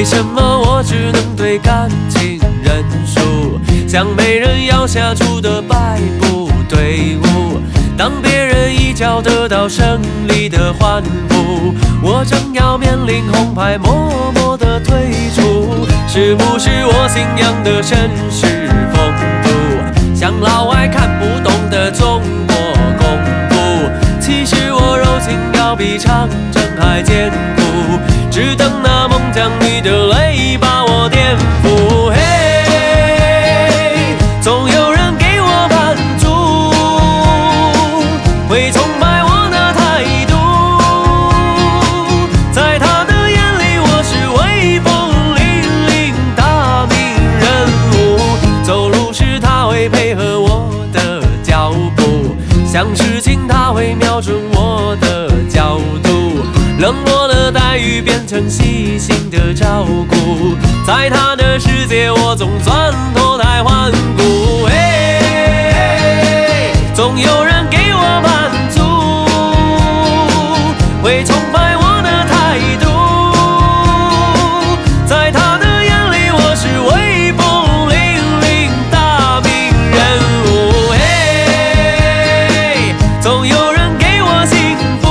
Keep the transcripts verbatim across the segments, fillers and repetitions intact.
什么我只能对感情认输？像没人要下注的败部队伍，当别人一脚得到胜利的欢呼，我正要面临红牌，默默的退出。是不是我信仰的绅士风度，像老外看不懂的中国功夫？其实我柔情要比长城还坚固，只等那猛将你的泪把我颠覆。嘿，总有人给我满足，会崇拜我的态度，在他的眼里我是威风凛凛大名人物。走路时他会配合我的脚步，想事情他会瞄准我的角度，冷漠的待遇变成细心的照顾，在他的世界我总算脱胎换骨。嘿，总有人给我满足，会崇拜我的态度，在他的眼里我是威风凛凛大名人物。嘿，总有人给我幸福，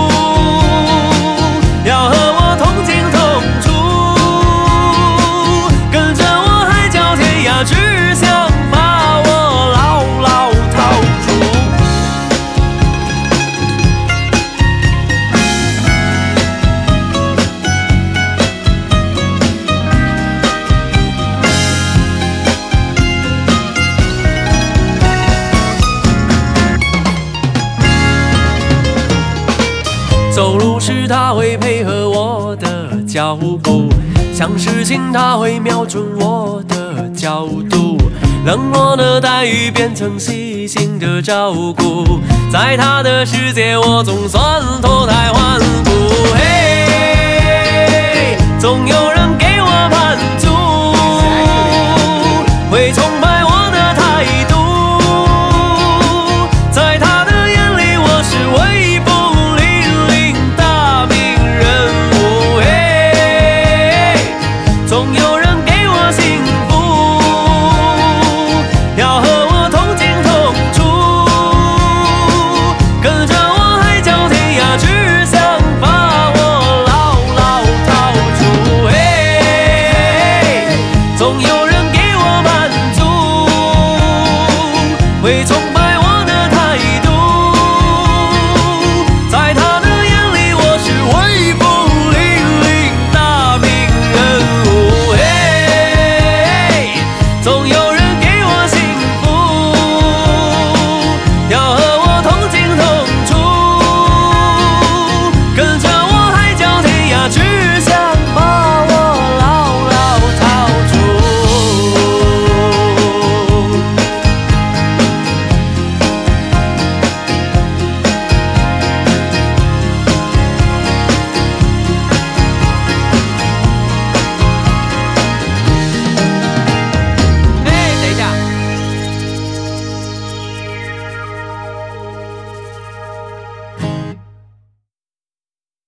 要和我同进同出，跟着我海角天涯，只想把我牢牢套住。走路时他会配合我的脚步，想事情他会瞄准我的角度，冷漠的待遇变成细心的照顾，在他的世界我总算脱胎换骨。嘿，总有人